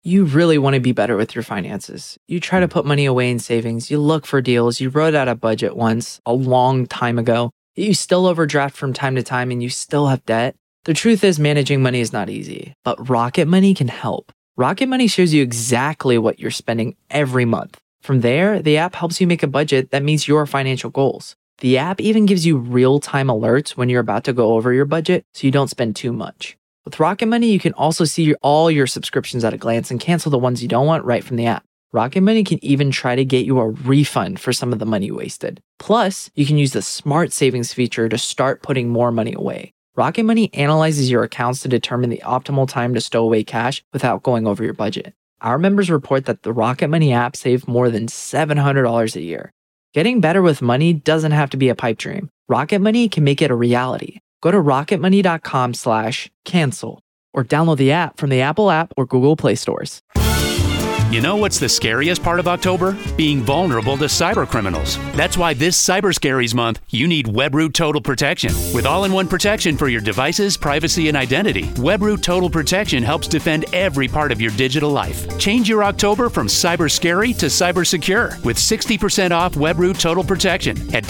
You really want to be better with your finances. You try to put money away in savings. You look for deals. You wrote out a budget once a long time ago. You still overdraft from time to time and you still have debt. The truth is managing money is not easy, but Rocket Money can help. Rocket Money shows you exactly what you're spending every month. From there, the app helps you make a budget that meets your financial goals. The app even gives you real-time alerts when you're about to go over your budget so you don't spend too much. With Rocket Money, you can also see all your subscriptions at a glance and cancel the ones you don't want right from the app. Rocket Money can even try to get you a refund for some of the money wasted. Plus, you can use the Smart Savings feature to start putting more money away. Rocket Money analyzes your accounts to determine the optimal time to stow away cash without going over your budget. Our members report that the Rocket Money app saved more than $700 a year. Getting better with money doesn't have to be a pipe dream. Rocket Money can make it a reality. Go to rocketmoney.com/cancel or download the app from the Apple app or Google Play stores. You know what's the scariest part of October? Being vulnerable to cyber criminals. That's why this Cyber Scaries month, you need Webroot Total Protection. With all-in-one protection for your devices, privacy, and identity, Webroot Total Protection helps defend every part of your digital life. Change your October from cyber scary to cyber secure with 60% off Webroot Total Protection at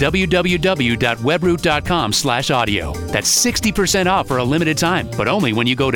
www.webroot.com/audio. That's 60% off for a limited time, but only when you go to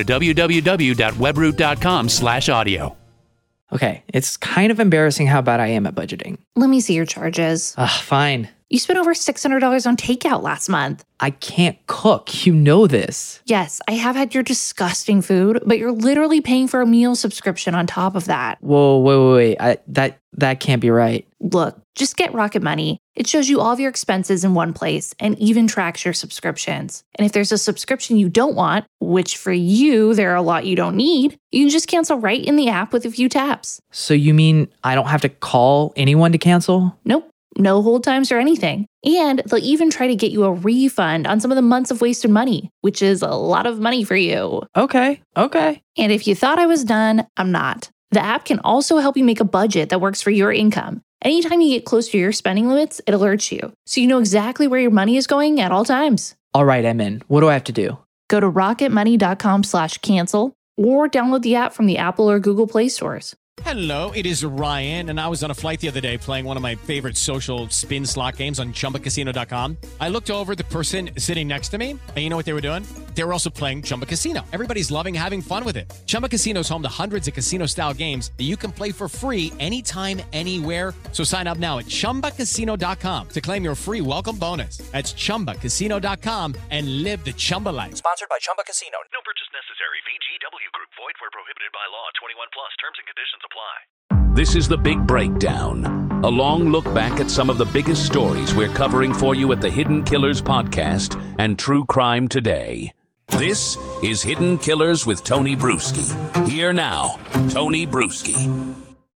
www.webroot.com/audio. Okay, it's kind of embarrassing how bad I am at budgeting. Let me see your charges. Fine. You spent over $600 on takeout last month. I can't cook. You know this. Yes, I have had your disgusting food, but you're literally paying for a meal subscription on top of that. Whoa, wait. That can't be right. Look, just get Rocket Money. It shows you all of your expenses in one place and even tracks your subscriptions. And if there's a subscription you don't want, which for you, there are a lot you don't need, you can just cancel right in the app with a few taps. So you mean I don't have to call anyone to cancel? Nope. No hold times or anything. And they'll even try to get you a refund on some of the months of wasted money, which is a lot of money for you. Okay. And if you thought I was done, I'm not. The app can also help you make a budget that works for your income. Anytime you get close to your spending limits, it alerts you, so you know exactly where your money is going at all times. All right, I'm in. What do I have to do? Go to rocketmoney.com/cancel or download the app from the Apple or Google Play stores. Hello, it is Ryan, and I was on a flight the other day playing one of my favorite social spin slot games on ChumbaCasino.com. I looked over at the person sitting next to me, and you know what they were doing? They were also playing Chumba Casino. Everybody's loving having fun with it. Chumba Casino is home to hundreds of casino-style games that you can play for free anytime, anywhere. So sign up now at ChumbaCasino.com to claim your free welcome bonus. That's ChumbaCasino.com and live the Chumba life. Sponsored by Chumba Casino. No purchase necessary. VGW Group. Void where prohibited by law. 21 plus. Terms and conditions apply. This is The Big Breakdown, a long look back at some of the biggest stories we're covering for you at the Hidden Killers podcast and True Crime Today. This is Hidden Killers with Tony Bruschi. Here now, Tony Bruschi.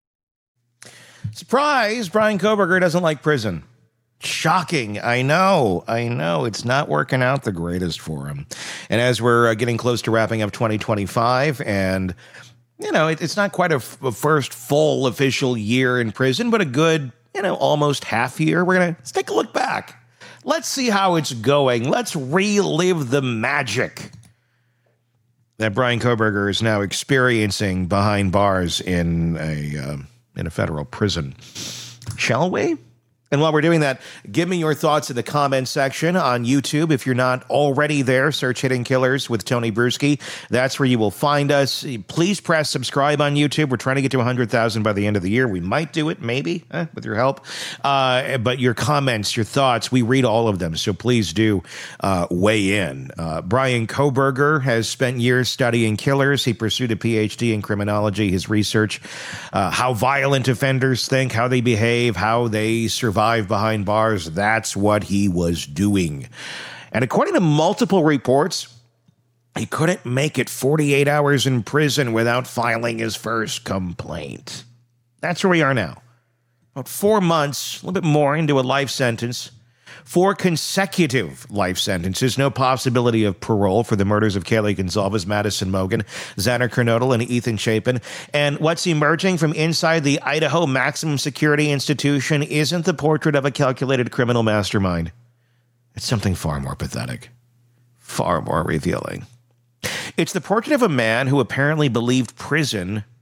Surprise! Bryan Kohberger doesn't like prison. Shocking. I know. It's not working out the greatest for him. And as we're getting close to wrapping up 2025 and it's not quite a first full official year in prison, but a good, almost half year. Let's take a look back. Let's see how it's going. Let's relive the magic that Bryan Kohberger is now experiencing behind bars in a federal prison. Shall we? And while we're doing that, give me your thoughts in the comments section on YouTube. If you're not already there, search Hidden Killers with Tony Bruschi. That's where you will find us. Please press subscribe on YouTube. We're trying to get to 100,000 by the end of the year. We might do it, maybe, with your help. But your comments, your thoughts, we read all of them. So please do weigh in. Bryan Kohberger has spent years studying killers. He pursued a PhD in criminology. His research, how violent offenders think, how they behave, how they survive behind bars. That's what he was doing. And according to multiple reports, he couldn't make it 48 hours in prison without filing his first complaint. That's where we are now. About 4 months, a little bit more into a life sentence. 4 consecutive life sentences, no possibility of parole for the murders of Kaylee Goncalves, Madison Mogen, Xander Kernodle, and Ethan Chapin. And what's emerging from inside the Idaho Maximum Security Institution isn't the portrait of a calculated criminal mastermind. It's something far more pathetic, far more revealing. It's the portrait of a man who apparently believed prison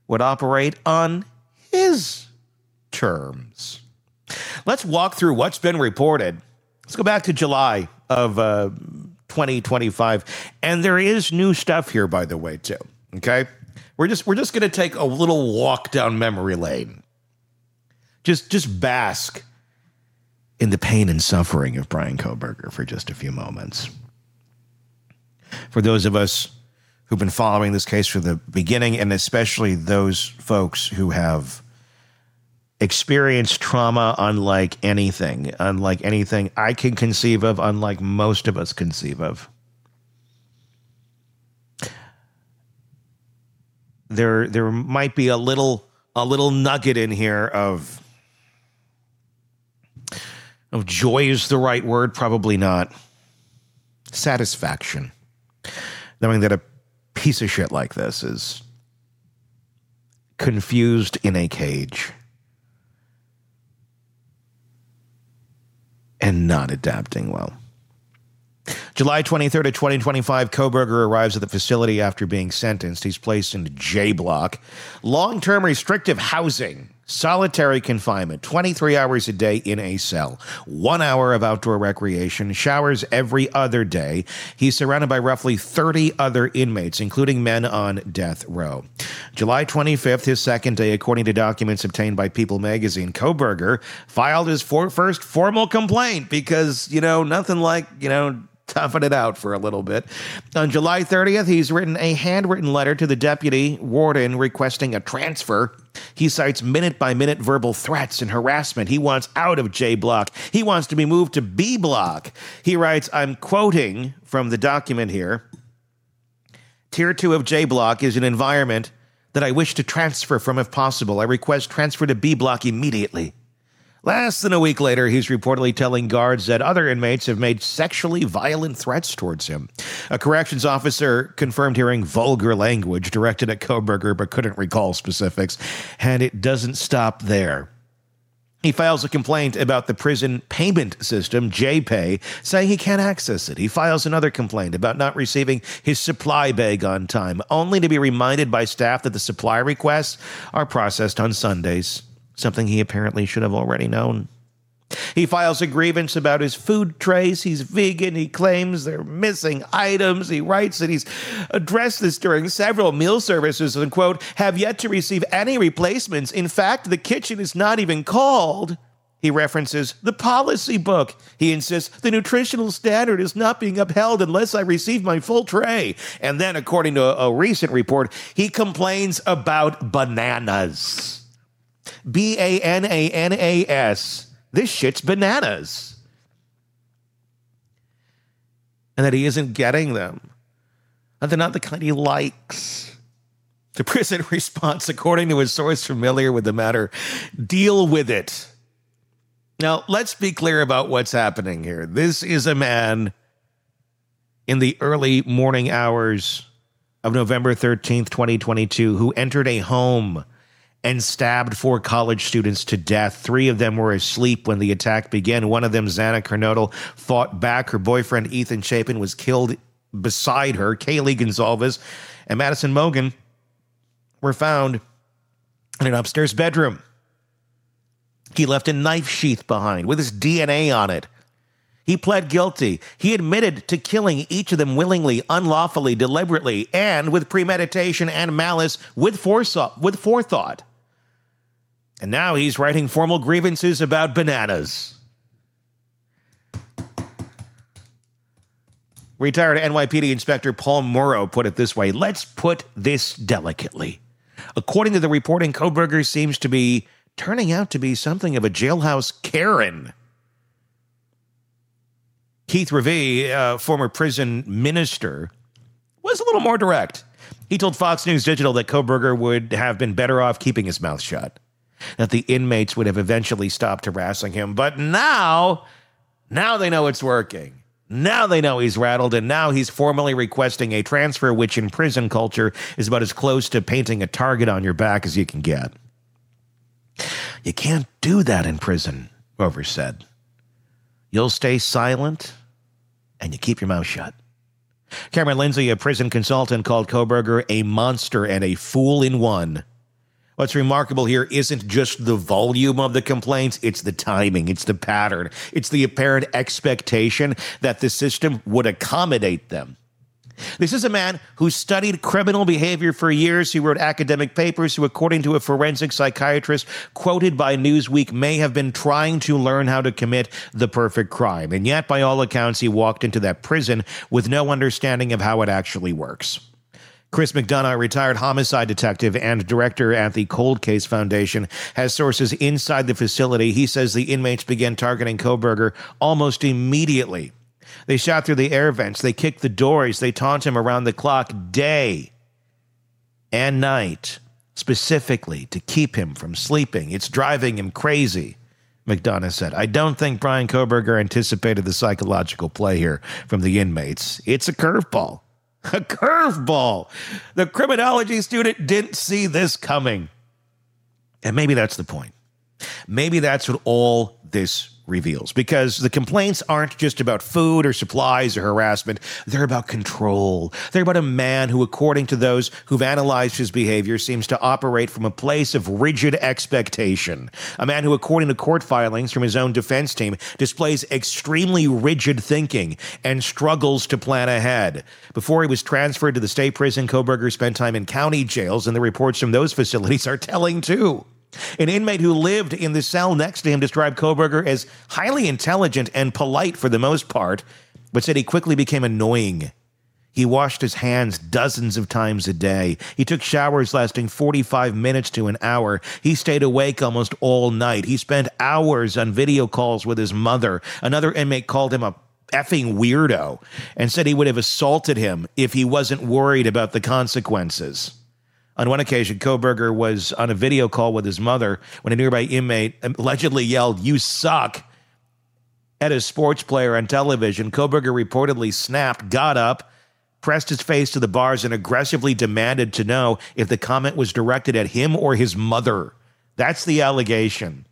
would operate on his terms. Let's walk through what's been reported. Let's go back to July of 2025. And there is new stuff here, by the way, too. Okay? We're just going to take a little walk down memory lane. Just bask in the pain and suffering of Bryan Kohberger for just a few moments. For those of us who've been following this case from the beginning, and especially those folks who have experienced trauma unlike anything I can conceive of, unlike most of us conceive of. There might be a little nugget in here of joy is the right word, probably not. Satisfaction. Knowing that a piece of shit like this is confused in a cage and not adapting well. July 23rd of 2025, Kohberger arrives at the facility after being sentenced. He's placed into J Block, long-term restrictive housing, solitary confinement, 23 hours a day in a cell, 1 hour of outdoor recreation, showers every other day. He's surrounded by roughly 30 other inmates, including men on death row. July 25th, his second day, according to documents obtained by People magazine, Kohberger filed his first formal complaint because, nothing like, toughing it out for a little bit. On July 30th, he's written a handwritten letter to the deputy warden requesting a transfer. He cites minute-by-minute verbal threats and harassment. He wants out of J Block. He wants to be moved to B Block. He writes, I'm quoting from the document here, Tier 2 of J Block is an environment that I wish to transfer from if possible. I request transfer to B Block immediately. Less than a week later, he's reportedly telling guards that other inmates have made sexually violent threats towards him. A corrections officer confirmed hearing vulgar language directed at Kohberger but couldn't recall specifics, and it doesn't stop there. He files a complaint about the prison payment system, JPay, saying he can't access it. He files another complaint about not receiving his supply bag on time, only to be reminded by staff that the supply requests are processed on Sundays. Something he apparently should have already known. He files a grievance about his food trays. He's vegan. He claims they're missing items. He writes that he's addressed this during several meal services and, quote, have yet to receive any replacements. In fact, the kitchen is not even called. He references the policy book. He insists the nutritional standard is not being upheld unless I receive my full tray. And then, according to a recent report, he complains about bananas. Bananas. This shit's bananas. And that he isn't getting them. And they're not the kind he likes. The prison response, according to a source familiar with the matter, deal with it. Now, let's be clear about what's happening here. This is a man in the early morning hours of November 13th, 2022, who entered a home and stabbed 4 college students to death. 3 of them were asleep when the attack began. One of them, Xana Kernodle, fought back. Her boyfriend, Ethan Chapin, was killed beside her. Kaylee Gonzalez and Madison Mogan were found in an upstairs bedroom. He left a knife sheath behind with his DNA on it. He pled guilty. He admitted to killing each of them willingly, unlawfully, deliberately, and with premeditation and malice with forethought. And now he's writing formal grievances about bananas. Retired NYPD Inspector Paul Morrow put it this way. Let's put this delicately. According to the reporting, Kohberger seems to be turning out to be something of a jailhouse Karen. Keith Revie, former prison minister, was a little more direct. He told Fox News Digital that Kohberger would have been better off keeping his mouth shut, that the inmates would have eventually stopped harassing him. But now they know it's working. Now they know he's rattled, and now he's formally requesting a transfer, which in prison culture is about as close to painting a target on your back as you can get. You can't do that in prison, Rover said. You'll stay silent, and you keep your mouth shut. Cameron Lindsay, a prison consultant, called Kohberger a monster and a fool in one. What's remarkable here isn't just the volume of the complaints, it's the timing, it's the pattern, it's the apparent expectation that the system would accommodate them. This is a man who studied criminal behavior for years, who wrote academic papers, who, according to a forensic psychiatrist quoted by Newsweek, may have been trying to learn how to commit the perfect crime. And yet, by all accounts, he walked into that prison with no understanding of how it actually works. Chris McDonough, a retired homicide detective and director at the Cold Case Foundation, has sources inside the facility. He says the inmates began targeting Kohberger almost immediately. They shot through the air vents. They kicked the doors. They taunt him around the clock, day and night, specifically to keep him from sleeping. It's driving him crazy, McDonough said. I don't think Bryan Kohberger anticipated the psychological play here from the inmates. It's a curveball. A curveball. The criminology student didn't see this coming. And maybe that's the point. Maybe that's what all this reveals, because the complaints aren't just about food or supplies or harassment. They're about control. They're about a man who, according to those who've analyzed his behavior, seems to operate from a place of rigid expectation. A man who, according to court filings from his own defense team, displays extremely rigid thinking and struggles to plan ahead. Before he was transferred to the state prison, Kohberger spent time in county jails, and the reports from those facilities are telling too. An inmate who lived in the cell next to him described Kohberger as highly intelligent and polite for the most part, but said he quickly became annoying. He washed his hands dozens of times a day. He took showers lasting 45 minutes to an hour. He stayed awake almost all night. He spent hours on video calls with his mother. Another inmate called him a effing weirdo and said he would have assaulted him if he wasn't worried about the consequences. On one occasion, Kohberger was on a video call with his mother when a nearby inmate allegedly yelled, "You suck," at a sports player on television. Kohberger reportedly snapped, got up, pressed his face to the bars, and aggressively demanded to know if the comment was directed at him or his mother. That's the allegation.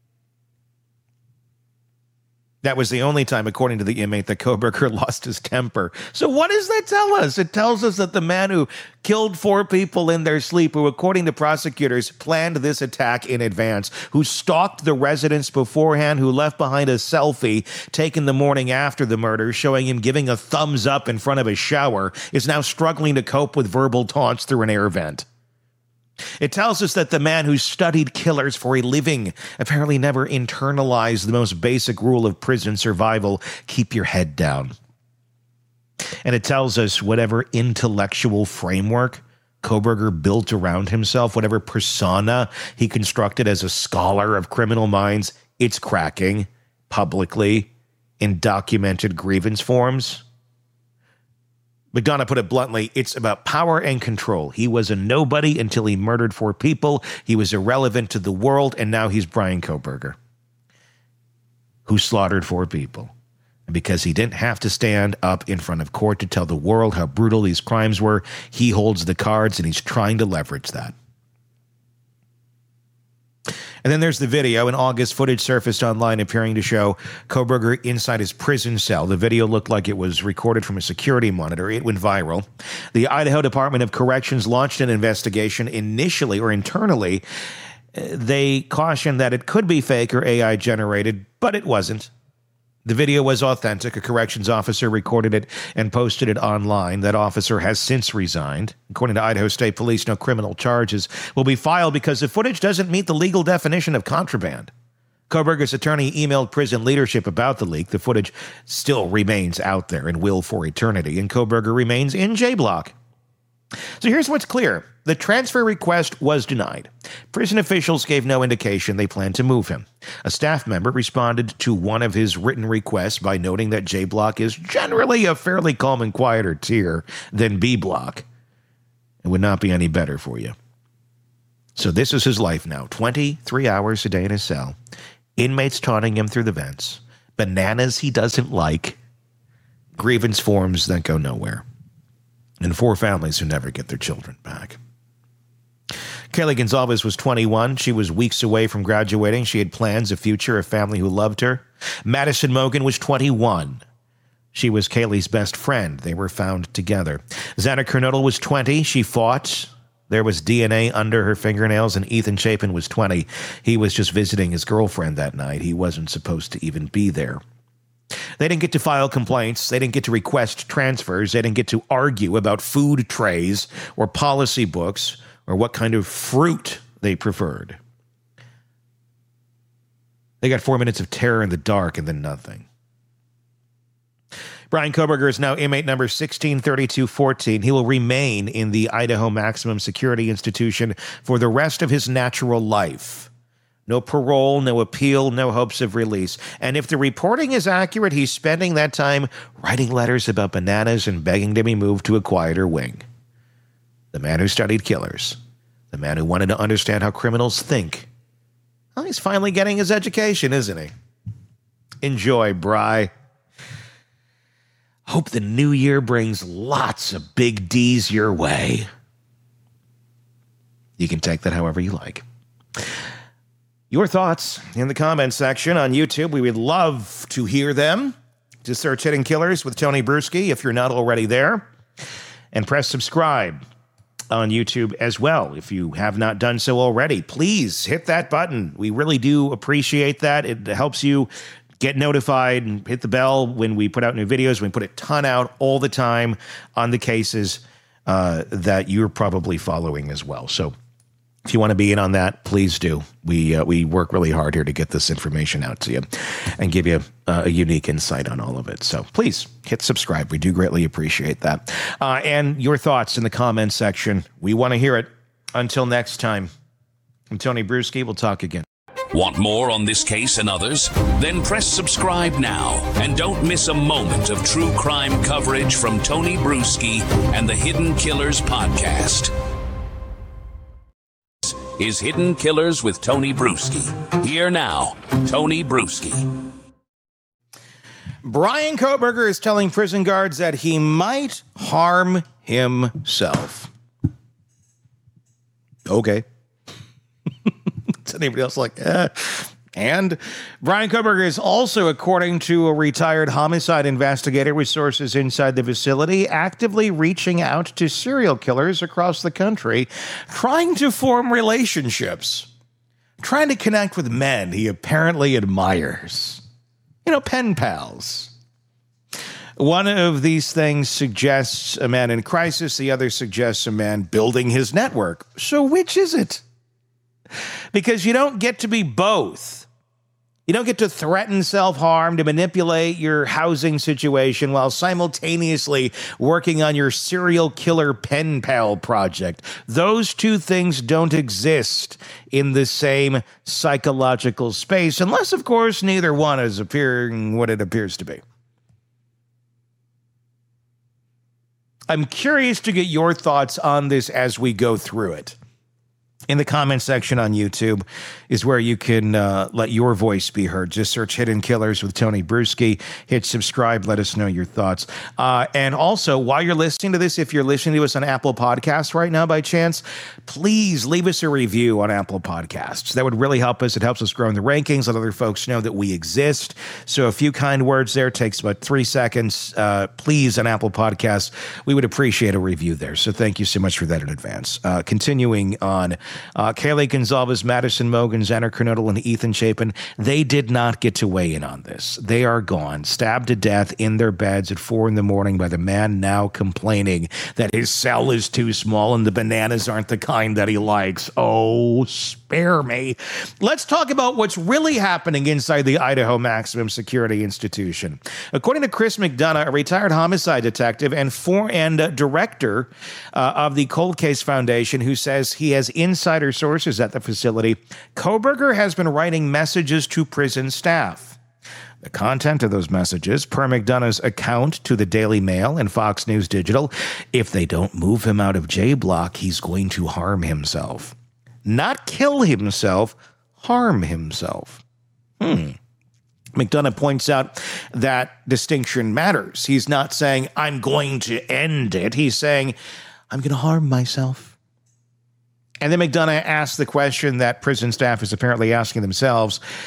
That was the only time, according to the inmate, that Kohberger lost his temper. So what does that tell us? It tells us that the man who killed 4 people in their sleep, who, according to prosecutors, planned this attack in advance, who stalked the residents beforehand, who left behind a selfie taken the morning after the murder, showing him giving a thumbs up in front of a shower, is now struggling to cope with verbal taunts through an air vent. It tells us that the man who studied killers for a living apparently never internalized the most basic rule of prison survival: keep your head down. And it tells us whatever intellectual framework Kohberger built around himself, whatever persona he constructed as a scholar of criminal minds, it's cracking publicly in documented grievance forms. McDonough put it bluntly, it's about power and control. He was a nobody until he murdered 4 people. He was irrelevant to the world, and now he's Bryan Kohberger, who slaughtered 4 people. And because he didn't have to stand up in front of court to tell the world how brutal these crimes were, he holds the cards, and he's trying to leverage that. And then there's the video. In August, footage surfaced online appearing to show Kohberger inside his prison cell. The video looked like it was recorded from a security monitor. It went viral. The Idaho Department of Corrections launched an investigation initially, or internally. They cautioned that it could be fake or AI generated, but it wasn't. The video was authentic. A corrections officer recorded it and posted it online. That officer has since resigned. According to Idaho State Police, no criminal charges will be filed because the footage doesn't meet the legal definition of contraband. Kohberger's attorney emailed prison leadership about the leak. The footage still remains out there and will for eternity, and Kohberger remains in J-Block. So here's what's clear. The transfer request was denied. Prison officials gave no indication they planned to move him. A staff member responded to one of his written requests by noting that J-Block is generally a fairly calm and quieter tier than B-Block. It would not be any better for you. So this is his life now. 23 hours a day in his cell. Inmates taunting him through the vents. Bananas he doesn't like. Grievance forms that go nowhere. And 4 families who never get their children back. Kaylee Gonzalez was 21. She was weeks away from graduating. She had plans, a future, a family who loved her. Madison Mogan was 21. She was Kaylee's best friend. They were found together. Xana Kernodle was 20. She fought There was DNA under her fingernails, and Ethan Chapin was 20. He was just visiting his girlfriend that night. He wasn't supposed to even be there. They didn't get to file complaints. They didn't get to request transfers. They didn't get to argue about food trays or policy books or what kind of fruit they preferred. They got 4 minutes of terror in the dark and then nothing. Bryan Kohberger is now inmate number 163214. He will remain in the Idaho Maximum Security Institution for the rest of his natural life. No parole, no appeal, no hopes of release. And if the reporting is accurate, he's spending that time writing letters about bananas and begging to be moved to a quieter wing. The man who studied killers. The man who wanted to understand how criminals think. Well, he's finally getting his education, isn't he? Enjoy, Bry. Hope the new year brings lots of big D's your way. You can take that however you like. Your thoughts in the comments section on YouTube. We would love to hear them. Just search Hidden Killers with Tony Brueski if you're not already there. And press subscribe on YouTube as well. If you have not done so already, please hit that button. We really do appreciate that. It helps you get notified and hit the bell when we put out new videos. We put a ton out all the time on the cases that you're probably following as well. So if you want to be in on that, please do. We work really hard here to get this information out to you and give you a unique insight on all of it. So please hit subscribe. We do greatly appreciate that. And your thoughts in the comments section. We want to hear it. Until next time, I'm Tony Brueski. We'll talk again. Want more on this case and others? Then press subscribe now and don't miss a moment of true crime coverage from Tony Brueski and the Hidden Killers podcast. This is Hidden Killers with Tony Brueski. Here now, Tony Brueski. Bryan Kohberger is telling prison guards that he might harm himself. Okay. Anybody else like, And Bryan Kohberger is also, according to a retired homicide investigator with sources inside the facility, actively reaching out to serial killers across the country, trying to form relationships, trying to connect with men he apparently admires. You know, pen pals. One of these things suggests a man in crisis. The other suggests a man building his network. So which is it? Because you don't get to be both. You don't get to threaten self-harm, to manipulate your housing situation while simultaneously working on your serial killer pen pal project. Those two things don't exist in the same psychological space, unless, of course, neither one is appearing what it appears to be. I'm curious to get your thoughts on this as we go through it. In the comment section on YouTube is where you can let your voice be heard. Just search Hidden Killers with Tony Brueski. Hit subscribe. Let us know your thoughts. And also, while you're listening to this, if you're listening to us on Apple Podcasts right now by chance, please leave us a review on Apple Podcasts. That would really help us. It helps us grow in the rankings. Let other folks know that we exist. So a few kind words there. Takes about 3 seconds. Please, on Apple Podcasts, we would appreciate a review there. So thank you so much for that in advance. Continuing on, Kaylee Gonzalez, Madison Mogen, Xander Kernodle, and Ethan Chapin, they did not get to weigh in on this. They are gone, stabbed to death in their beds at 4 a.m. by the man now complaining that his cell is too small and the bananas aren't the kind that he likes. Oh, spare me. Let's talk about what's really happening inside the Idaho Maximum Security Institution. According to Chris McDonough, a retired homicide detective and director of the Cold Case Foundation, who says he has insider sources at the facility, Kohberger has been writing messages to prison staff. The content of those messages, per McDonough's account to the Daily Mail and Fox News Digital, if they don't move him out of J Block, he's going to harm himself. Not kill himself, harm himself. McDonough points out that distinction matters. He's not saying, I'm going to end it. He's saying, I'm going to harm myself. And then McDonough asks the question that prison staff is apparently asking themselves.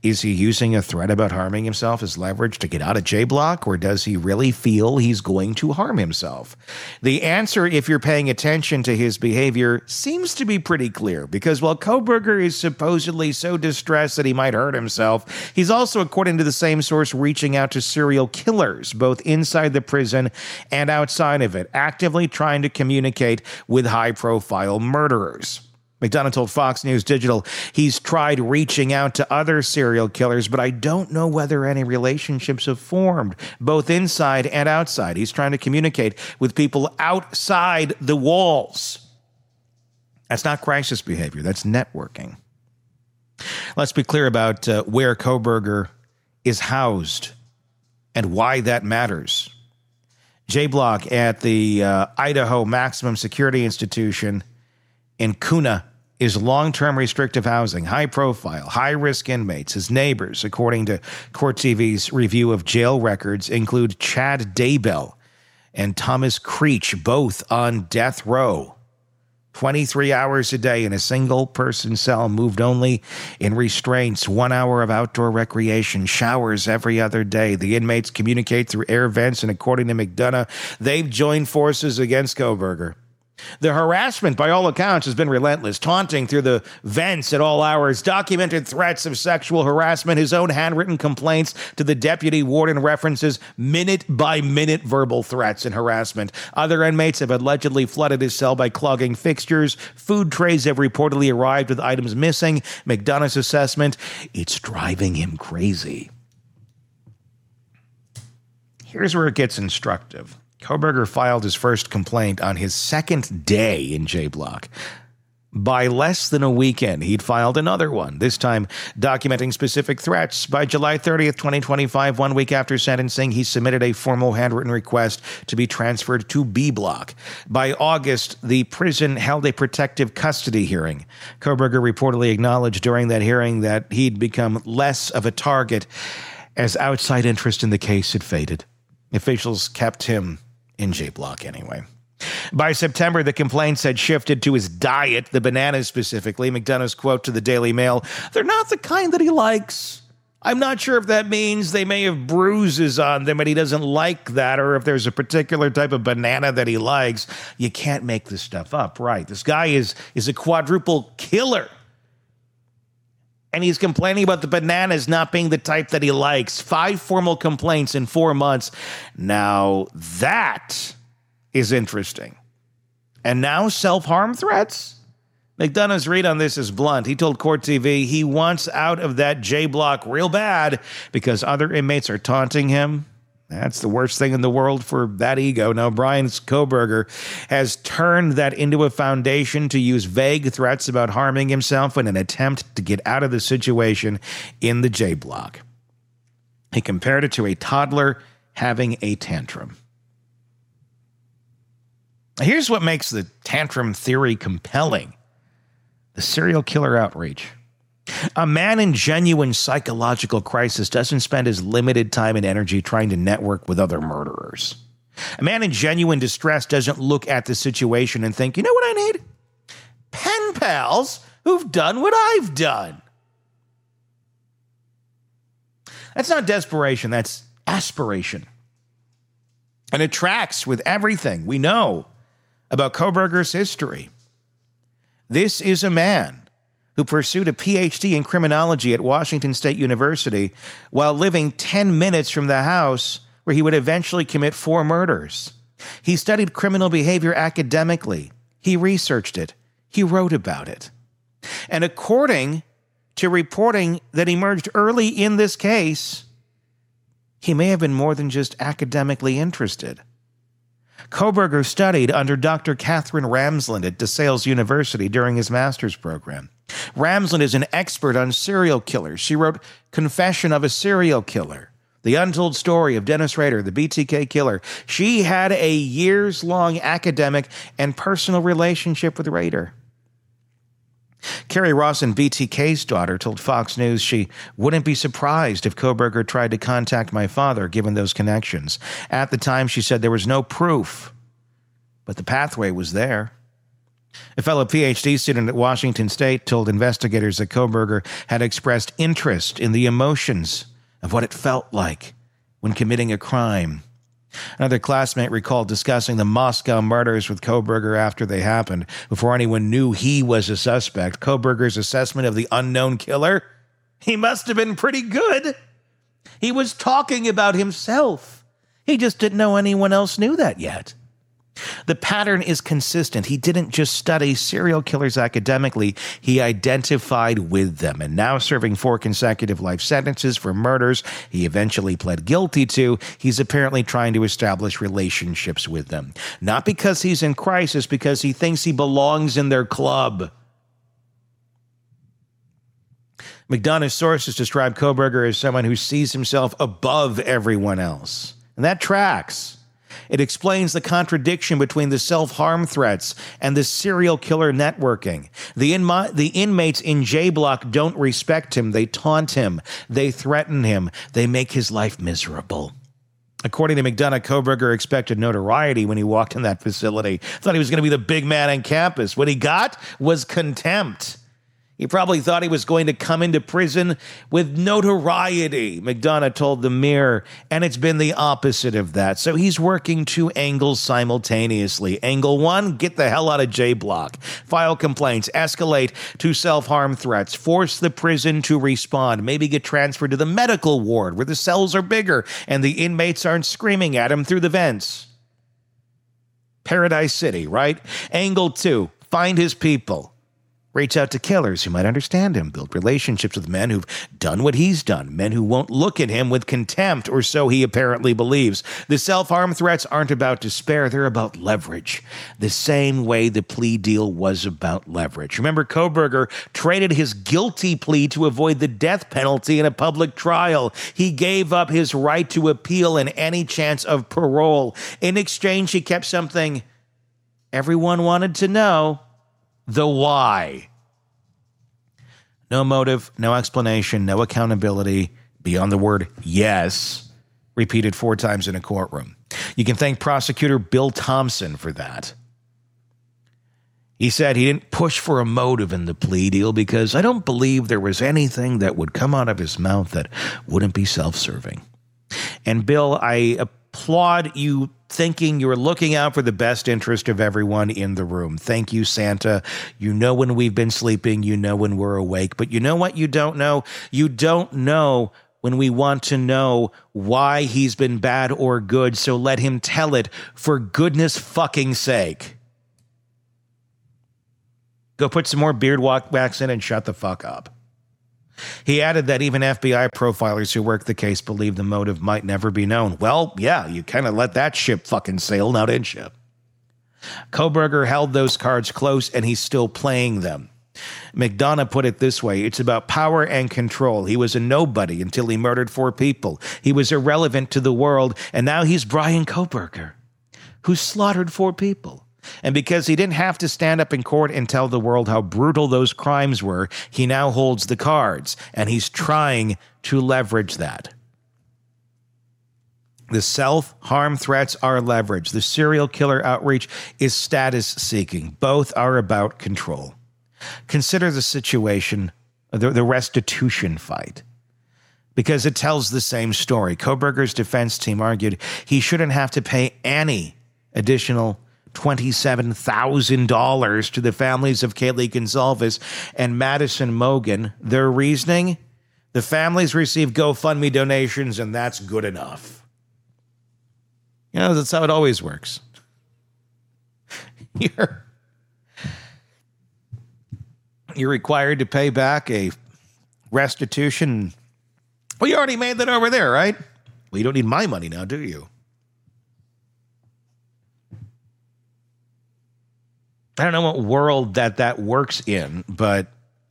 Is he using a threat about harming himself as leverage to get out of J-Block, or does he really feel he's going to harm himself? The answer, if you're paying attention to his behavior, seems to be pretty clear, because while Kohberger is supposedly so distressed that he might hurt himself, he's also, according to the same source, reaching out to serial killers, both inside the prison and outside of it, actively trying to communicate with high-profile murderers. McDonough told Fox News Digital he's tried reaching out to other serial killers, but I don't know whether any relationships have formed, both inside and outside. He's trying to communicate with people outside the walls. That's not crisis behavior. That's networking. Let's be clear about where Kohberger is housed and why that matters. J-Block at the Idaho Maximum Security Institution in Kuna is long-term restrictive housing, high-profile, high-risk inmates. His neighbors, according to Court TV's review of jail records, include Chad Daybell and Thomas Creech, both on death row. 23 hours a day in a single-person cell, moved only in restraints, 1 hour of outdoor recreation, showers every other day. The inmates communicate through air vents, and according to McDonough, they've joined forces against Kohberger. The harassment, by all accounts, has been relentless, taunting through the vents at all hours, documented threats of sexual harassment, his own handwritten complaints to the deputy warden references minute-by-minute verbal threats and harassment. Other inmates have allegedly flooded his cell by clogging fixtures. Food trays have reportedly arrived with items missing. McDonough's assessment, it's driving him crazy. Here's where it gets instructive. Kohberger filed his first complaint on his second day in J-Block. By less than a weekend, he'd filed another one, this time documenting specific threats. By July 30th, 2025, 1 week after sentencing, he submitted a formal handwritten request to be transferred to B-Block. By August, the prison held a protective custody hearing. Kohberger reportedly acknowledged during that hearing that he'd become less of a target as outside interest in the case had faded. Officials kept him in J-Block anyway. By September, the complaints had shifted to his diet, the bananas specifically. McDonough's quote to the Daily Mail, "They're not the kind that he likes. I'm not sure if that means they may have bruises on them and he doesn't like that, or if there's a particular type of banana that he likes." You can't make this stuff up, right? This guy is a quadruple killer. And he's complaining about the bananas not being the type that he likes. 5 formal complaints in 4 months. Now that is interesting. And now self-harm threats? McDonough's read on this is blunt. He told Court TV he wants out of that J-Block real bad because other inmates are taunting him. That's the worst thing in the world for that ego. Now, Brian Kohberger has turned that into a foundation to use vague threats about harming himself in an attempt to get out of the situation in the J-Block. He compared it to a toddler having a tantrum. Here's what makes the tantrum theory compelling. The serial killer outreach. A man in genuine psychological crisis doesn't spend his limited time and energy trying to network with other murderers. A man in genuine distress doesn't look at the situation and think, you know what I need? Pen pals who've done what I've done. That's not desperation, that's aspiration. And it tracks with everything we know about Kohberger's history. This is a man who pursued a PhD in criminology at Washington State University while living 10 minutes from the house where he would eventually commit 4 murders. He studied criminal behavior academically. He researched it. He wrote about it. And according to reporting that emerged early in this case, he may have been more than just academically interested. Kohberger studied under Dr. Catherine Ramsland at DeSales University during his master's program. Ramsland is an expert on serial killers. She wrote Confession of a Serial Killer, The Untold Story of Dennis Rader, the BTK Killer. She had a years-long academic and personal relationship with Rader. Carrie Rawson, BTK's daughter, told Fox News she wouldn't be surprised if Kohberger tried to contact my father, given those connections. At the time, she said there was no proof, but the pathway was there. A fellow PhD student at Washington State told investigators that Kohberger had expressed interest in the emotions of what it felt like when committing a crime. Another classmate recalled discussing the Moscow murders with Kohberger after they happened, before anyone knew he was a suspect. Kohberger's assessment of the unknown killer? He must have been pretty good. He was talking about himself. He just didn't know anyone else knew that yet. The pattern is consistent. He didn't just study serial killers academically, he identified with them. And now serving 4 consecutive life sentences for murders he eventually pled guilty to, he's apparently trying to establish relationships with them. Not because he's in crisis, because he thinks he belongs in their club. McDonough's sources describe Kohberger as someone who sees himself above everyone else. And that tracks. It explains the contradiction between the self-harm threats and the serial killer networking. The inmates in J Block don't respect him. They taunt him. They threaten him. They make his life miserable. According to McDonough, Kohberger expected notoriety when he walked in that facility. Thought he was going to be the big man on campus. What he got was contempt. He probably thought he was going to come into prison with notoriety, McDonough told the Mirror, and it's been the opposite of that. So he's working 2 angles simultaneously. Angle 1, get the hell out of J Block. File complaints, escalate to self-harm threats, force the prison to respond, maybe get transferred to the medical ward where the cells are bigger and the inmates aren't screaming at him through the vents. Paradise City, right? Angle 2, find his people. Reach out to killers who might understand him, build relationships with men who've done what he's done, men who won't look at him with contempt, or so he apparently believes. The self-harm threats aren't about despair, they're about leverage. The same way the plea deal was about leverage. Remember, Kohberger traded his guilty plea to avoid the death penalty in a public trial. He gave up his right to appeal and any chance of parole. In exchange, he kept something everyone wanted to know. The why. No motive, no explanation, no accountability beyond the word yes, repeated 4 times in a courtroom. You can thank prosecutor Bill Thompson for that. He said he didn't push for a motive in the plea deal because I don't believe there was anything that would come out of his mouth that wouldn't be self-serving. And Bill, I applaud you thinking you're looking out for the best interest of everyone in the room. Thank you, Santa. You know when we've been sleeping. You know when we're awake. But you know what you don't know? You don't know when we want to know why he's been bad or good. So let him tell it for goodness fucking sake. Go put some more beard wax in and shut the fuck up. He added that even FBI profilers who work the case believe the motive might never be known. Well, yeah, you kind of let that ship fucking sail, now didn't you? Kohberger held those cards close, and he's still playing them. McDonough put it this way: it's about power and control. He was a nobody until he murdered 4 people. He was irrelevant to the world, and now he's Brian Kohberger, who slaughtered 4 people. And because he didn't have to stand up in court and tell the world how brutal those crimes were, he now holds the cards, and he's trying to leverage that. The self-harm threats are leverage. The serial killer outreach is status-seeking. Both are about control. Consider the situation, the restitution fight, because it tells the same story. Kohberger's defense team argued he shouldn't have to pay any additional $27,000 to the families of Kaylee Gonzalez and Madison Mogen. Their reasoning? The families receive GoFundMe donations, and that's good enough. You know, that's how it always works. You're required to pay back a restitution. Well, you already made that over there, right? Well, you don't need my money now, do you? I don't know what world that works in, but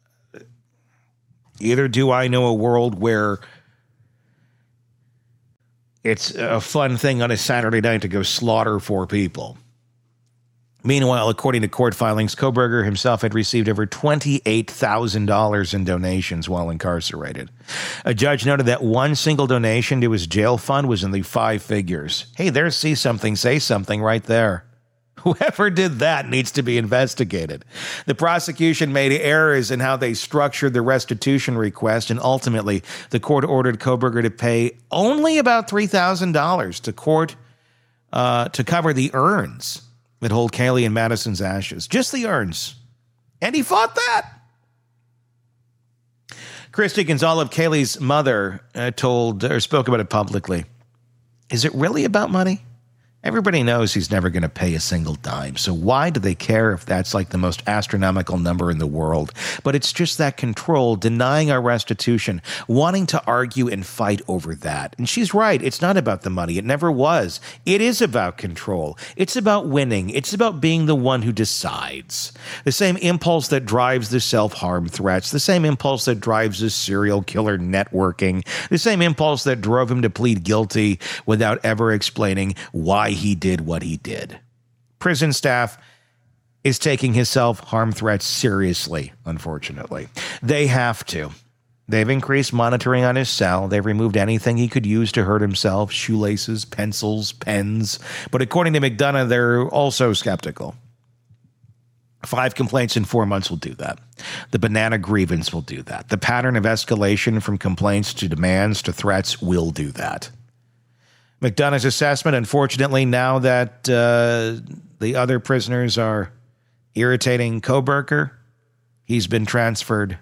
either do I know a world where it's a fun thing on a Saturday night to go slaughter 4 people. Meanwhile, according to court filings, Kohberger himself had received over $28,000 in donations while incarcerated. A judge noted that one single donation to his jail fund was in the 5 figures. Hey, there's see something, say something right there. Whoever did that needs to be investigated. The prosecution made errors in how they structured the restitution request, and ultimately, the court ordered Kohberger to pay only about $3,000 to court to cover the urns that hold Kaylee and Madison's ashes. Just the urns. And he fought that. Christy Gonzalez, Kaylee's mother, spoke about it publicly. Is it really about money? Everybody knows he's never going to pay a single dime. So why do they care if that's like the most astronomical number in the world? But it's just that control, denying our restitution, wanting to argue and fight over that. And she's right. It's not about the money. It never was. It is about control. It's about winning. It's about being the one who decides. The same impulse that drives the self-harm threats, the same impulse that drives the serial killer networking, the same impulse that drove him to plead guilty without ever explaining why he did what he did. Prison staff is taking his self-harm threats seriously, unfortunately. They have to. They've increased monitoring on his cell. They've removed anything he could use to hurt himself, shoelaces, pencils, pens. But according to McDonough, they're also skeptical. 5 complaints in 4 months will do that. The banana grievance will do that. The pattern of escalation from complaints to demands to threats will do that. McDonough's assessment, unfortunately, now that the other prisoners are irritating Kohberger, he's been transferring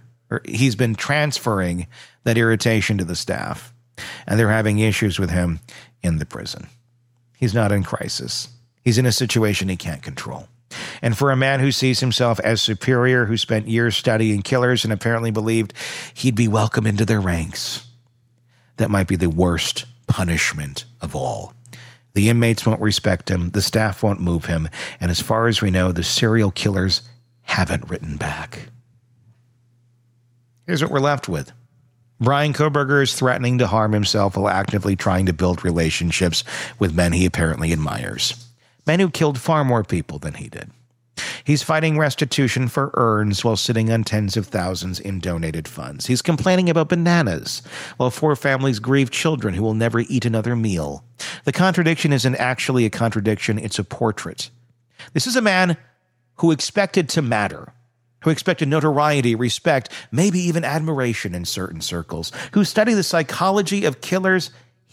that irritation to the staff, and they're having issues with him in the prison. He's not in crisis. He's in a situation he can't control. And for a man who sees himself as superior, who spent years studying killers and apparently believed he'd be welcome into their ranks, that might be the worst punishment of all. The inmates won't respect him, the staff won't move him, and as far as we know, the serial killers haven't written back. Here's what we're left with. Bryan Kohberger is threatening to harm himself while actively trying to build relationships with men he apparently admires. Men who killed far more people than he did. He's fighting restitution for urns while sitting on tens of thousands in donated funds. He's complaining about bananas while 4 families grieve children who will never eat another meal. The contradiction isn't actually a contradiction, it's a portrait. This is a man who expected to matter, who expected notoriety, respect, maybe even admiration in certain circles, who studied the psychology of killers,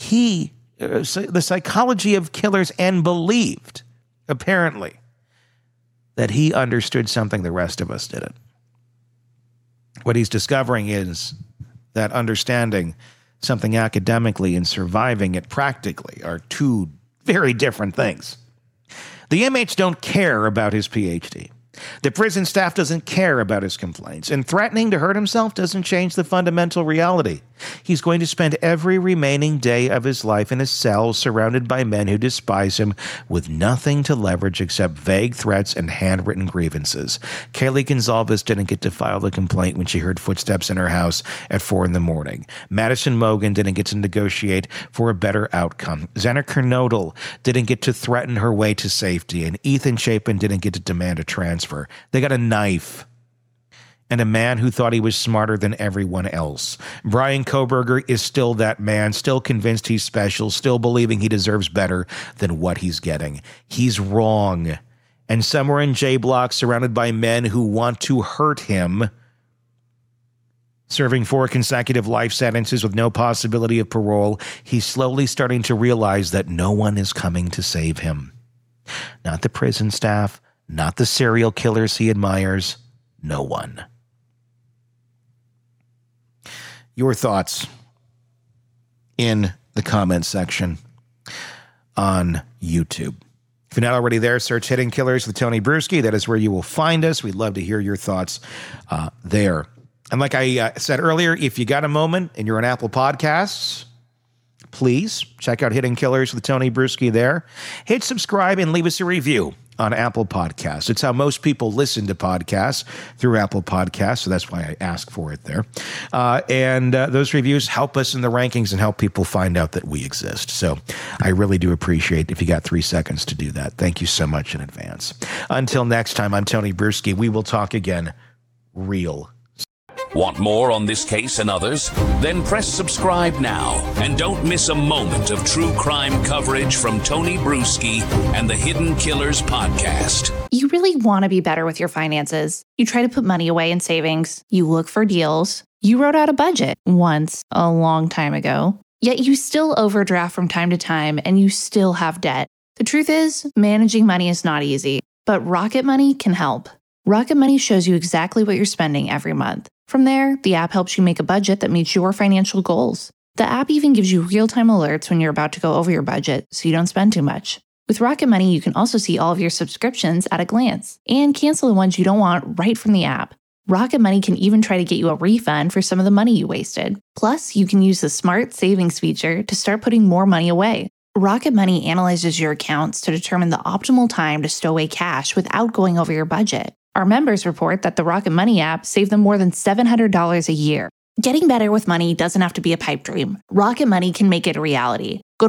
the psychology of killers and believed, apparently, that he understood something the rest of us didn't. What he's discovering is that understanding something academically and surviving it practically are 2 very different things. The inmates don't care about his PhD. The prison staff doesn't care about his complaints, and threatening to hurt himself doesn't change the fundamental reality. He's going to spend every remaining day of his life in a cell surrounded by men who despise him with nothing to leverage except vague threats and handwritten grievances. Kaylee Gonzalez didn't get to file the complaint when she heard footsteps in her house at 4 a.m. Madison Mogen didn't get to negotiate for a better outcome. Xana Kernodle didn't get to threaten her way to safety, and Ethan Chapin didn't get to demand a transfer. They got a knife. And a man who thought he was smarter than everyone else. Bryan Kohberger is still that man, still convinced he's special, still believing he deserves better than what he's getting. He's wrong. And somewhere in J-Block, surrounded by men who want to hurt him, serving 4 consecutive life sentences with no possibility of parole, he's slowly starting to realize that no one is coming to save him. Not the prison staff, not the serial killers he admires, no one. Your thoughts in the comments section on YouTube. If you're not already there, search Hidden Killers with Tony Bruschi. That is where you will find us. We'd love to hear your thoughts there. And like I said earlier, if you got a moment and you're on Apple Podcasts, please check out Hidden Killers with Tony Bruschi there. Hit subscribe and leave us a review on Apple Podcasts. It's how most people listen to podcasts, through Apple Podcasts, so that's why I ask for it there. And those reviews help us in the rankings and help people find out that we exist. So I really do appreciate if you got 3 seconds to do that. Thank you so much in advance. Until next time, I'm Tony Bruschi. We will talk again real. Want more on this case and others? Then press subscribe now and don't miss a moment of true crime coverage from Tony Bruschi and the Hidden Killers podcast. You really want to be better with your finances. You try to put money away in savings. You look for deals. You wrote out a budget once a long time ago. Yet you still overdraft from time to time and you still have debt. The truth is, managing money is not easy, but Rocket Money can help. Rocket Money shows you exactly what you're spending every month. From there, the app helps you make a budget that meets your financial goals. The app even gives you real-time alerts when you're about to go over your budget so you don't spend too much. With Rocket Money, you can also see all of your subscriptions at a glance and cancel the ones you don't want right from the app. Rocket Money can even try to get you a refund for some of the money you wasted. Plus, you can use the Smart Savings feature to start putting more money away. Rocket Money analyzes your accounts to determine the optimal time to stow away cash without going over your budget. Our members report that the Rocket Money app saved them more than $700 a year. Getting better with money doesn't have to be a pipe dream. Rocket Money can make it a reality. Go to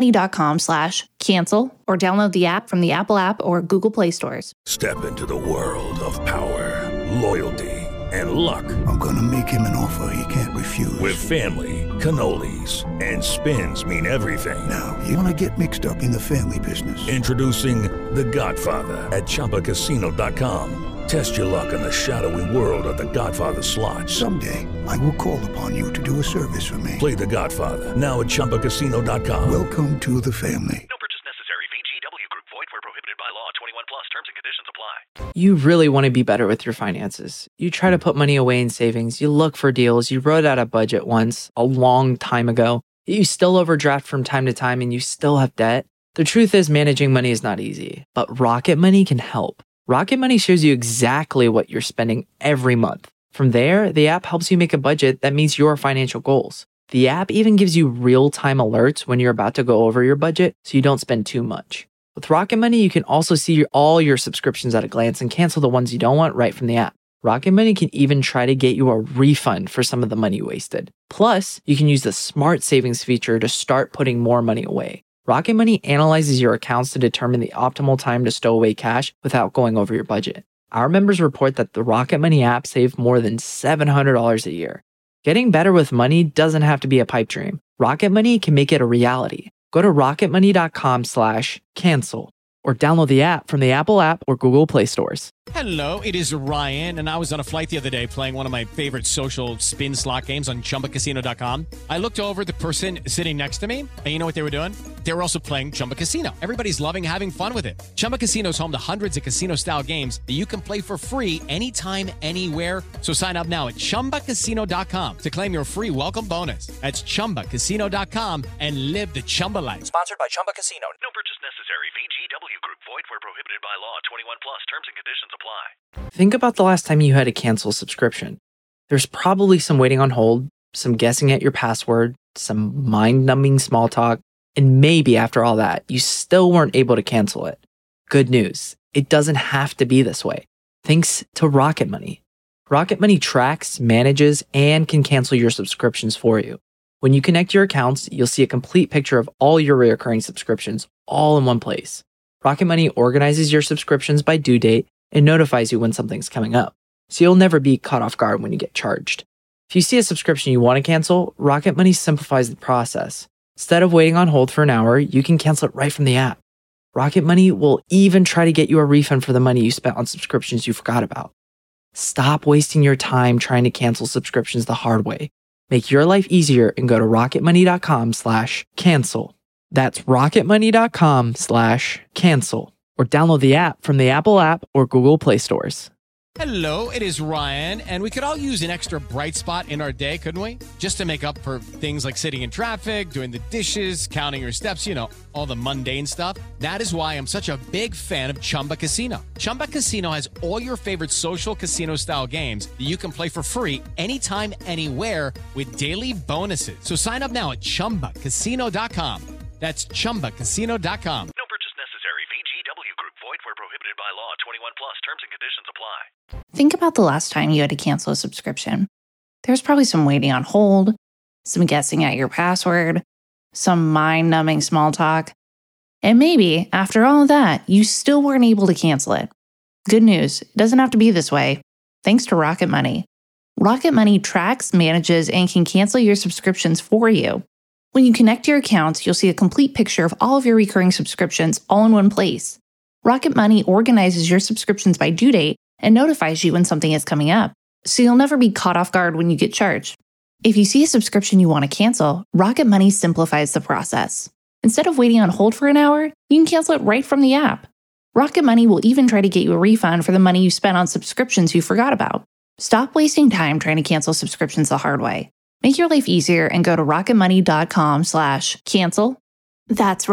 rocketmoney.com/cancel or download the app from the Apple app or Google Play stores. Step into the world of power, loyalty, and luck. I'm gonna make him an offer he can't refuse. With family, cannolis, and spins mean everything. Now, you wanna get mixed up in the family business. Introducing The Godfather at ChumbaCasino.com. Test your luck in the shadowy world of The Godfather slot. Someday, I will call upon you to do a service for me. Play The Godfather now at ChumbaCasino.com. Welcome to the family. No purchase necessary. VGW Group. Void where prohibited by law. 21 plus. Terms and conditions apply. You really want to be better with your finances. You try to put money away in savings. You look for deals. You wrote out a budget once a long time ago. You still overdraft from time to time and you still have debt. The truth is, managing money is not easy, but Rocket Money can help. Rocket Money shows you exactly what you're spending every month. From there, the app helps you make a budget that meets your financial goals. The app even gives you real-time alerts when you're about to go over your budget so you don't spend too much. With Rocket Money, you can also see all your subscriptions at a glance and cancel the ones you don't want right from the app. Rocket Money can even try to get you a refund for some of the money wasted. Plus, you can use the Smart Savings feature to start putting more money away. Rocket Money analyzes your accounts to determine the optimal time to stow away cash without going over your budget. Our members report that the Rocket Money app saved more than $700 a year. Getting better with money doesn't have to be a pipe dream. Rocket Money can make it a reality. Go to rocketmoney.com/cancel or download the app from the Apple app or Google Play stores. Hello, it is Ryan, and I was on a flight the other day playing one of my favorite social spin slot games on ChumbaCasino.com. I looked over the person sitting next to me, and you know what they were doing? They were also playing Chumba Casino. Everybody's loving having fun with it. Chumba Casino is home to hundreds of casino-style games that you can play for free anytime, anywhere. So sign up now at ChumbaCasino.com to claim your free welcome bonus. That's ChumbaCasino.com and live the Chumba life. Sponsored by Chumba Casino. No purchase necessary. VGW Group. Void where prohibited by law. 21 plus. Terms and conditions apply. Think about the last time you had to cancel a subscription. There's probably some waiting on hold, some guessing at your password, some mind-numbing small talk, and maybe after all that, you still weren't able to cancel it. Good news, it doesn't have to be this way. Thanks to Rocket Money. Rocket Money tracks, manages, and can cancel your subscriptions for you. When you connect your accounts, you'll see a complete picture of all your recurring subscriptions all in one place. Rocket Money organizes your subscriptions by due date and notifies you when something's coming up, so you'll never be caught off guard when you get charged. If you see a subscription you want to cancel, Rocket Money simplifies the process. Instead of waiting on hold for an hour, you can cancel it right from the app. Rocket Money will even try to get you a refund for the money you spent on subscriptions you forgot about. Stop wasting your time trying to cancel subscriptions the hard way. Make your life easier and go to rocketmoney.com/cancel. That's rocketmoney.com/cancel or download the app from the Apple app or Google Play stores. Hello, it is Ryan, and we could all use an extra bright spot in our day, couldn't we? Just to make up for things like sitting in traffic, doing the dishes, counting your steps, you know, all the mundane stuff. That is why I'm such a big fan of Chumba Casino. Chumba Casino has all your favorite social casino-style games that you can play for free anytime, anywhere with daily bonuses. So sign up now at ChumbaCasino.com. That's ChumbaCasino.com. No purchase necessary. VGW Group. Void where prohibited by law. 21 plus. Terms and conditions apply. Think about the last time you had to cancel a subscription. There's probably some waiting on hold, some guessing at your password, some mind-numbing small talk. And maybe, after all of that, you still weren't able to cancel it. Good news, it doesn't have to be this way. Thanks to Rocket Money. Rocket Money tracks, manages, and can cancel your subscriptions for you. When you connect your accounts, you'll see a complete picture of all of your recurring subscriptions all in one place. Rocket Money organizes your subscriptions by due date and notifies you when something is coming up, so you'll never be caught off guard when you get charged. If you see a subscription you want to cancel, Rocket Money simplifies the process. Instead of waiting on hold for an hour, you can cancel it right from the app. Rocket Money will even try to get you a refund for the money you spent on subscriptions you forgot about. Stop wasting time trying to cancel subscriptions the hard way. Make your life easier and go to rocketmoney.com/cancel. That's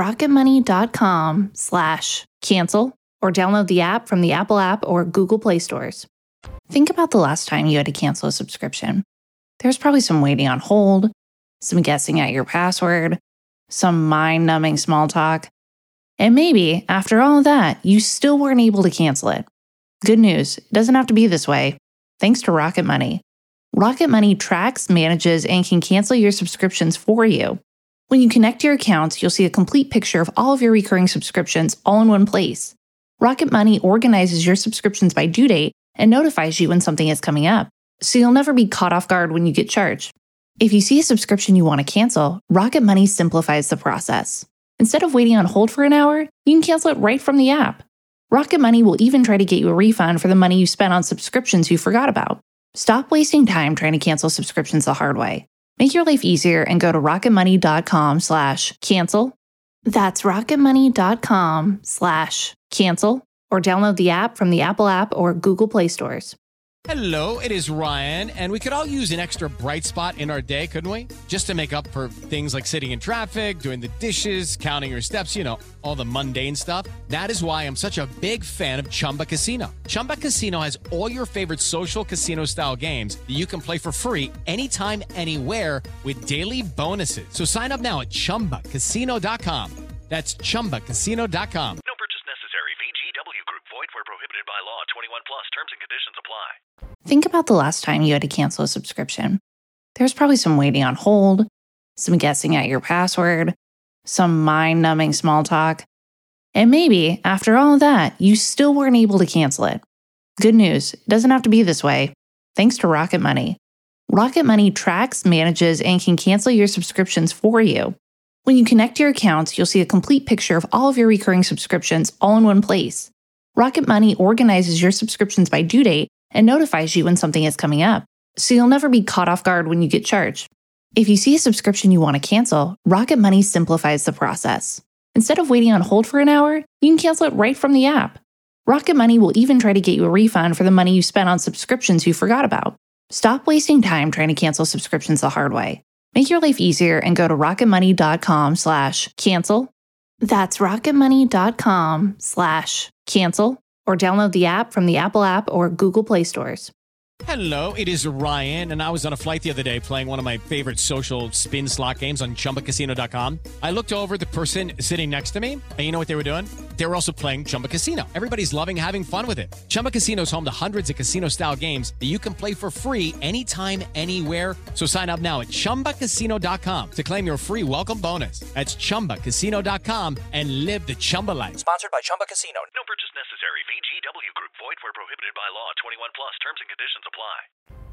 rocketmoney.com/cancel, or download the app from the Apple App or Google Play stores. Think about the last time you had to cancel a subscription. There's probably some waiting on hold, some guessing at your password, some mind-numbing small talk, and maybe, after all of that, you still weren't able to cancel it. Good news, it doesn't have to be this way, thanks to Rocket Money. Rocket Money tracks, manages, and can cancel your subscriptions for you. When you connect your accounts, you'll see a complete picture of all of your recurring subscriptions all in one place. Rocket Money organizes your subscriptions by due date and notifies you when something is coming up, so you'll never be caught off guard when you get charged. If you see a subscription you want to cancel, Rocket Money simplifies the process. Instead of waiting on hold for an hour, you can cancel it right from the app. Rocket Money will even try to get you a refund for the money you spent on subscriptions you forgot about. Stop wasting time trying to cancel subscriptions the hard way. Make your life easier and go to rocketmoney.com/cancel. That's rocketmoney.com/cancel, or download the app from the Apple App or Google Play stores. Hello, it is Ryan, and we could all use an extra bright spot in our day, couldn't we? Just to make up for things like sitting in traffic, doing the dishes, counting your steps, all the mundane stuff. That is why I'm such a big fan of Chumba Casino. Chumba Casino has all your favorite social casino-style games that you can play for free anytime, anywhere with daily bonuses. So sign up now at ChumbaCasino.com. That's ChumbaCasino.com. No purchase necessary. VGW Group. Void where prohibited by law. 21 plus. Terms and conditions apply. Think about the last time you had to cancel a subscription. There's probably some waiting on hold, some guessing at your password, some mind-numbing small talk, and maybe, after all of that, you still weren't able to cancel it. Good news, it doesn't have to be this way, thanks to Rocket Money. Rocket Money tracks, manages, and can cancel your subscriptions for you. When you connect your accounts, you'll see a complete picture of all of your recurring subscriptions all in one place. Rocket Money organizes your subscriptions by due date and notifies you when something is coming up, so you'll never be caught off guard when you get charged. If you see a subscription you want to cancel, Rocket Money simplifies the process. Instead of waiting on hold for an hour, you can cancel it right from the app. Rocket Money will even try to get you a refund for the money you spent on subscriptions you forgot about. Stop wasting time trying to cancel subscriptions the hard way. Make your life easier and go to rocketmoney.com/cancel. That's rocketmoney.com/cancel, or download the app from the Apple App or Google Play stores. Hello, it is Ryan, and I was on a flight the other day playing one of my favorite social spin slot games on ChumbaCasino.com. I looked over at the person sitting next to me, and you know what they were doing? They were also playing Chumba Casino. Everybody's loving having fun with it. Chumba Casino is home to hundreds of casino-style games that you can play for free anytime, anywhere. So sign up now at ChumbaCasino.com to claim your free welcome bonus. That's ChumbaCasino.com and live the Chumba life. Sponsored by Chumba Casino. No purchase necessary. VGW Group. Void where prohibited by law. 21 plus. Terms and conditions apply.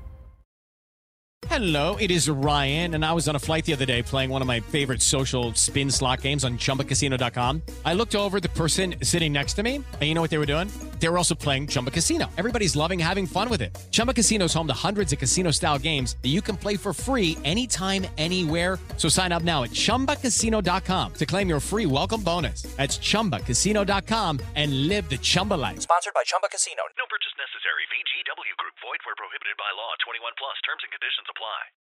Hello, it is Ryan, and I was on a flight the other day playing one of my favorite social spin slot games on ChumbaCasino.com. I looked over at the person sitting next to me, and you know what they were doing? They were also playing Chumba Casino. Everybody's loving having fun with it. Chumba Casino is home to hundreds of casino-style games that you can play for free anytime, anywhere. So sign up now at ChumbaCasino.com to claim your free welcome bonus. That's ChumbaCasino.com and live the Chumba life. Sponsored by Chumba Casino. No purchase necessary. VGW Group. Void where prohibited by law. 21 plus. Terms and conditions apply.